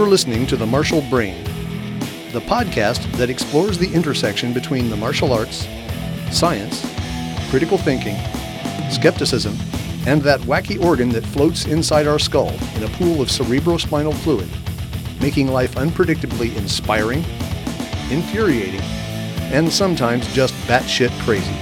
You're listening to The Martial Brain, the podcast that explores the intersection between the martial arts, science, critical thinking, skepticism, and that wacky organ that floats inside our skull in a pool of cerebrospinal fluid, making life unpredictably inspiring, infuriating, and sometimes just batshit crazy.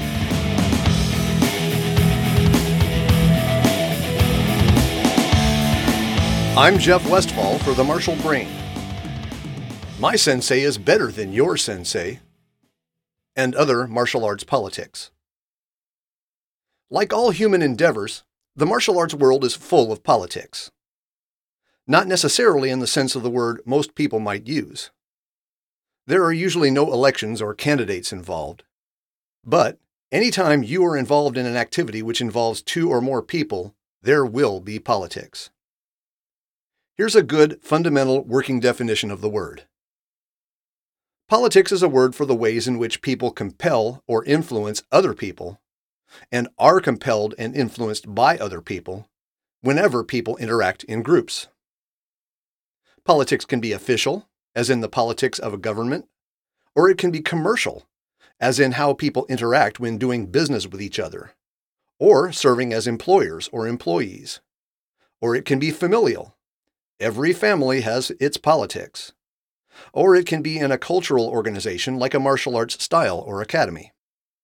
I'm Jeff Westfall for The Martial Brain. My sensei is better than your sensei, and other martial arts politics. Like all human endeavors, the martial arts world is full of politics. Not necessarily in the sense of the word most people might use. There are usually no elections or candidates involved. But anytime you are involved in an activity which involves two or more people, there will be politics. Here's a good, fundamental working definition of the word. Politics is a word for the ways in which people compel or influence other people, and are compelled and influenced by other people, whenever people interact in groups. Politics can be official, as in the politics of a government, or it can be commercial, as in how people interact when doing business with each other, or serving as employers or employees. Or it can be familial. Every family has its politics. Or it can be in a cultural organization like a martial arts style or academy.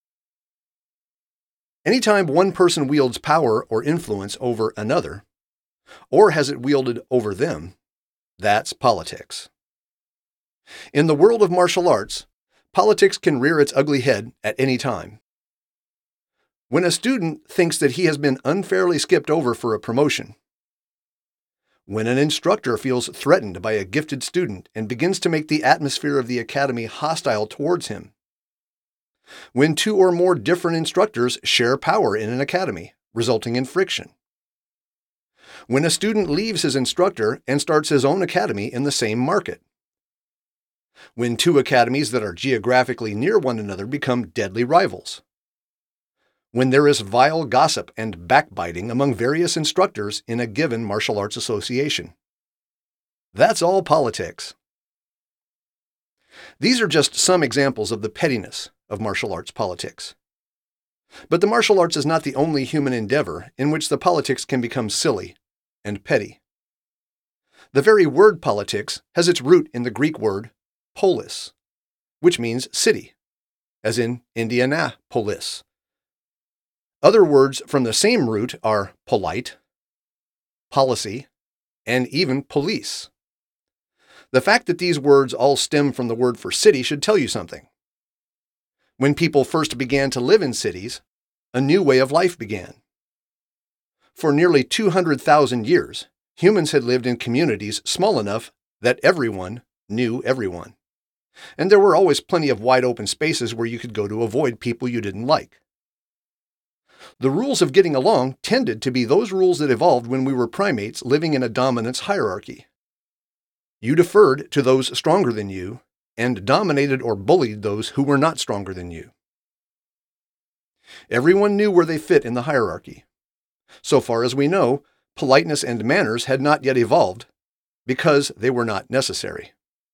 Anytime one person wields power or influence over another, or has it wielded over them, that's politics. In the world of martial arts, politics can rear its ugly head at any time. When a student thinks that he has been unfairly skipped over for a promotion, when an instructor feels threatened by a gifted student and begins to make the atmosphere of the academy hostile towards him, when two or more different instructors share power in an academy, resulting in friction, when a student leaves his instructor and starts his own academy in the same market, when two academies that are geographically near one another become deadly rivals, when there is vile gossip and backbiting among various instructors in a given martial arts association. That's all politics. These are just some examples of the pettiness of martial arts politics. But the martial arts is not the only human endeavor in which the politics can become silly and petty. The very word politics has its root in the Greek word polis, which means city, as in Indianapolis. Other words from the same root are polite, policy, and even police. The fact that these words all stem from the word for city should tell you something. When people first began to live in cities, a new way of life began. For nearly 200,000 years, humans had lived in communities small enough that everyone knew everyone. And there were always plenty of wide open spaces where you could go to avoid people you didn't like. The rules of getting along tended to be those rules that evolved when we were primates living in a dominance hierarchy. You deferred to those stronger than you, and dominated or bullied those who were not stronger than you. Everyone knew where they fit in the hierarchy. So far as we know, politeness and manners had not yet evolved, because they were not necessary.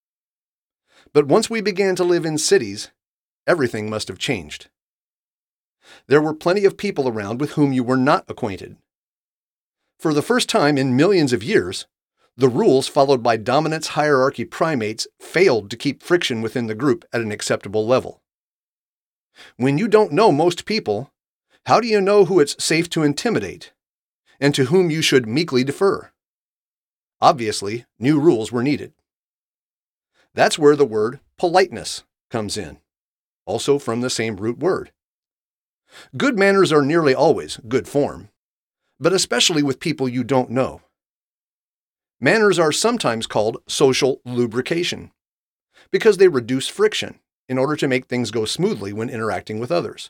But once we began to live in cities, everything must have changed. There were plenty of people around with whom you were not acquainted. For the first time in millions of years, the rules followed by dominance hierarchy primates failed to keep friction within the group at an acceptable level. When you don't know most people, how do you know who it's safe to intimidate, and to whom you should meekly defer? Obviously, new rules were needed. That's where the word politeness comes in, also from the same root word. Good manners are nearly always good form, but especially with people you don't know. Manners are sometimes called social lubrication, because they reduce friction in order to make things go smoothly when interacting with others.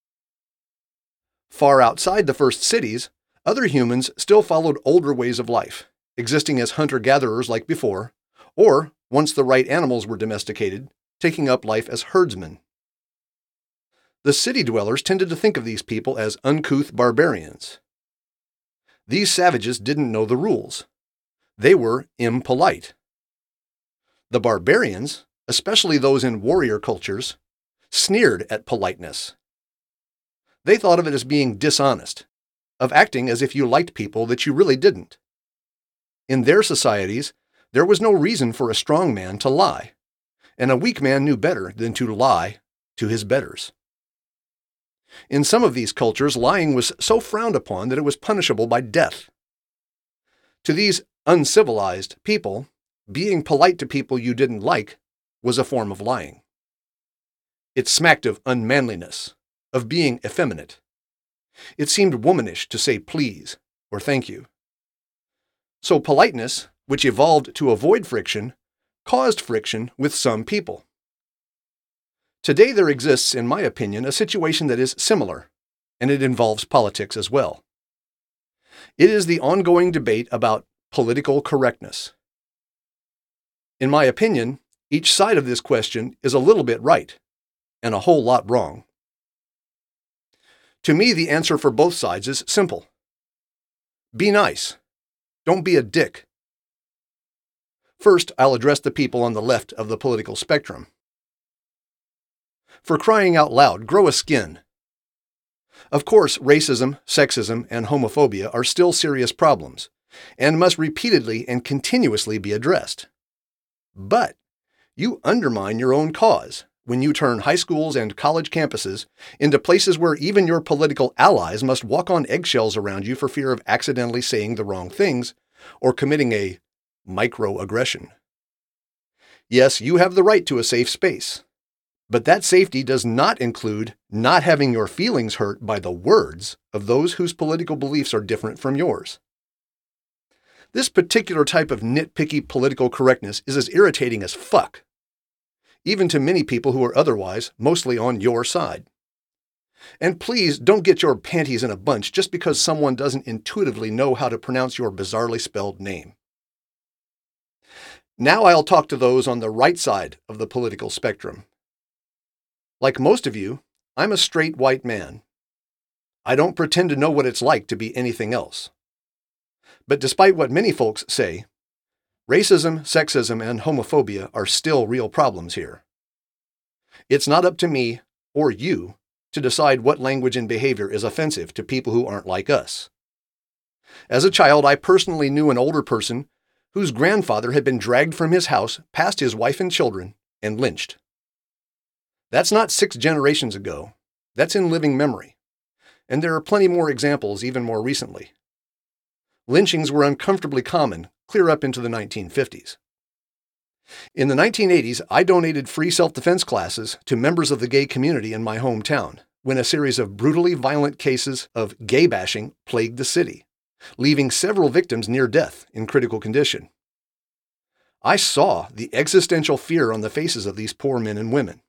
Far outside the first cities, other humans still followed older ways of life, existing as hunter-gatherers like before, or, once the right animals were domesticated, taking up life as herdsmen. The city dwellers tended to think of these people as uncouth barbarians. These savages didn't know the rules. They were impolite, The barbarians, especially those in warrior cultures, sneered at politeness. They thought of it as being dishonest, of acting as if you liked people that you really didn't. In their societies, there was no reason for a strong man to lie, and a weak man knew better than to lie to his betters. In some of these cultures, lying was so frowned upon that it was punishable by death. To these uncivilized people, being polite to people you didn't like was a form of lying. It smacked of unmanliness, of being effeminate. It seemed womanish to say please or thank you. So politeness, which evolved to avoid friction, caused friction with some people. Today there exists, in my opinion, a situation that is similar, and it involves politics as well. It is the ongoing debate about political correctness. In my opinion, each side of this question is a little bit right, and a whole lot wrong. To me, the answer for both sides is simple. Be nice. Don't be a dick. First, I'll address the people on the left of the political spectrum. For crying out loud, grow a skin. Of course, racism, sexism, and homophobia are still serious problems, and must repeatedly and continuously be addressed. But you undermine your own cause when you turn high schools and college campuses into places where even your political allies must walk on eggshells around you for fear of accidentally saying the wrong things or committing a microaggression. Yes, you have the right to a safe space, but that safety does not include not having your feelings hurt by the words of those whose political beliefs are different from yours. This particular type of nitpicky political correctness is as irritating as fuck, even to many people who are otherwise mostly on your side. And please don't get your panties in a bunch just because someone doesn't intuitively know how to pronounce your bizarrely spelled name. Now I'll talk to those on the right side of the political spectrum. Like most of you, I'm a straight white man. I don't pretend to know what it's like to be anything else. But despite what many folks say, racism, sexism, and homophobia are still real problems here. It's not up to me or you to decide what language and behavior is offensive to people who aren't like us. As a child, I personally knew an older person whose grandfather had been dragged from his house past his wife and children and lynched. That's not 6 generations ago. That's in living memory. And there are plenty more examples even more recently. Lynchings were uncomfortably common clear up into the 1950s. In the 1980s, I donated free self-defense classes to members of the gay community in my hometown when a series of brutally violent cases of gay bashing plagued the city, leaving several victims near death in critical condition. I saw the existential fear on the faces of these poor men and women.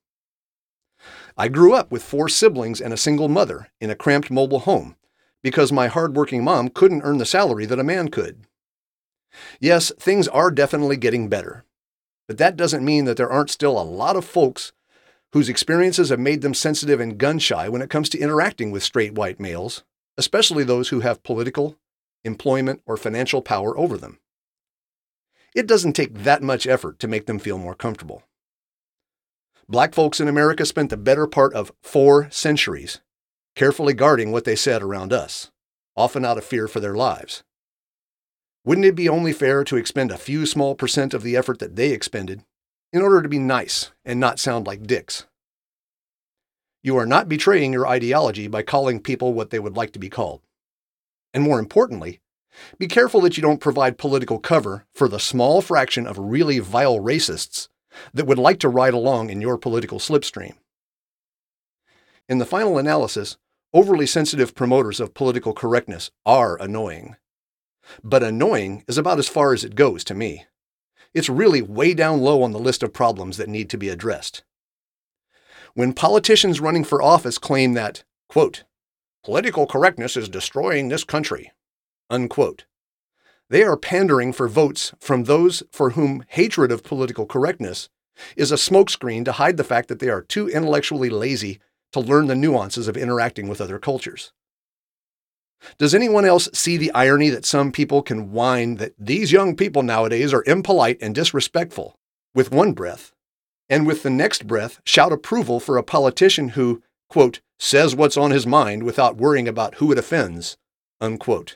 I grew up with 4 siblings and a single mother in a cramped mobile home because my hard-working mom couldn't earn the salary that a man could. Yes, things are definitely getting better, but that doesn't mean that there aren't still a lot of folks whose experiences have made them sensitive and gun-shy when it comes to interacting with straight white males, especially those who have political, employment, or financial power over them. It doesn't take that much effort to make them feel more comfortable. Black folks in America spent the better part of 4 centuries carefully guarding what they said around us, often out of fear for their lives. Wouldn't it be only fair to expend a few small % of the effort that they expended in order to be nice and not sound like dicks? You are not betraying your ideology by calling people what they would like to be called. And more importantly, be careful that you don't provide political cover for the small fraction of really vile racists that would like to ride along in your political slipstream. In the final analysis, overly sensitive promoters of political correctness are annoying. But annoying is about as far as it goes to me. It's really way down low on the list of problems that need to be addressed. When politicians running for office claim that, quote, political correctness is destroying this country, unquote, they are pandering for votes from those for whom hatred of political correctness is a smokescreen to hide the fact that they are too intellectually lazy to learn the nuances of interacting with other cultures. Does anyone else see the irony that some people can whine that these young people nowadays are impolite and disrespectful, with one breath, and with the next breath shout approval for a politician who, quote, says what's on his mind without worrying about who it offends, unquote.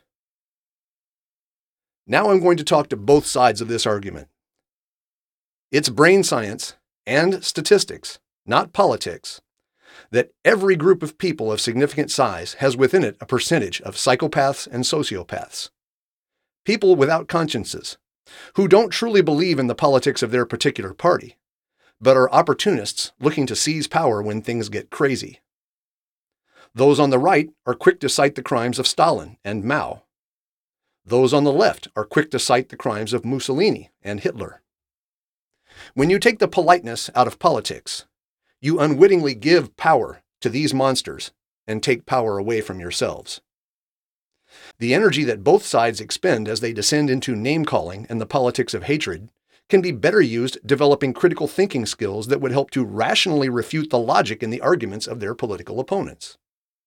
Now I'm going to talk to both sides of this argument. It's brain science and statistics, not politics, that every group of people of significant size has within it a percentage of psychopaths and sociopaths. People without consciences, who don't truly believe in the politics of their particular party, but are opportunists looking to seize power when things get crazy. Those on the right are quick to cite the crimes of Stalin and Mao. Those on the left are quick to cite the crimes of Mussolini and Hitler. When you take the politeness out of politics, you unwittingly give power to these monsters and take power away from yourselves. The energy that both sides expend as they descend into name-calling and the politics of hatred can be better used developing critical thinking skills that would help to rationally refute the logic in the arguments of their political opponents.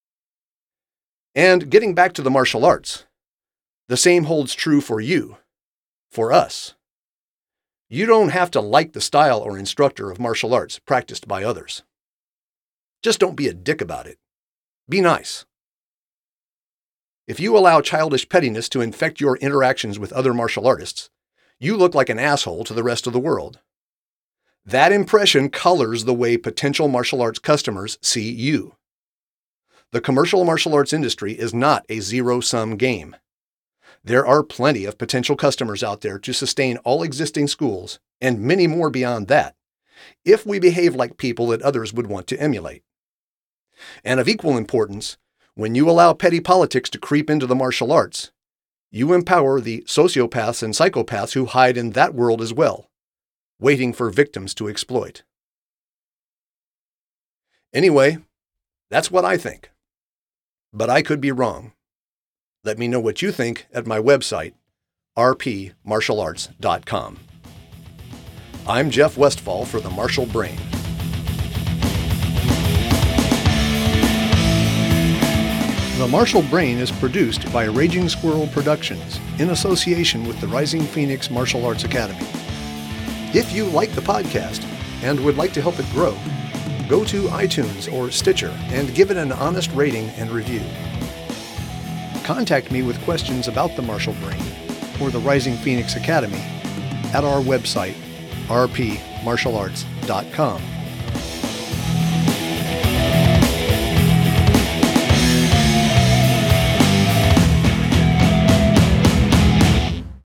And getting back to the martial arts, the same holds true for you, for us. You don't have to like the style or instructor of martial arts practiced by others. Just don't be a dick about it. Be nice. If you allow childish pettiness to infect your interactions with other martial artists, you look like an asshole to the rest of the world. That impression colors the way potential martial arts customers see you. The commercial martial arts industry is not a zero-sum game. There are plenty of potential customers out there to sustain all existing schools, and many more beyond that, if we behave like people that others would want to emulate. And of equal importance, when you allow petty politics to creep into the martial arts, you empower the sociopaths and psychopaths who hide in that world as well, waiting for victims to exploit. Anyway, that's what I think. But I could be wrong. Let me know what you think at my website, rpmartialarts.com. I'm Jeff Westfall for The Martial Brain. The Martial Brain is produced by Raging Squirrel Productions in association with the Rising Phoenix Martial Arts Academy. If you like the podcast and would like to help it grow, go to iTunes or Stitcher and give it an honest rating and review. Contact me with questions about the Martial Brain or the Rising Phoenix Academy at our website, rpmartialarts.com.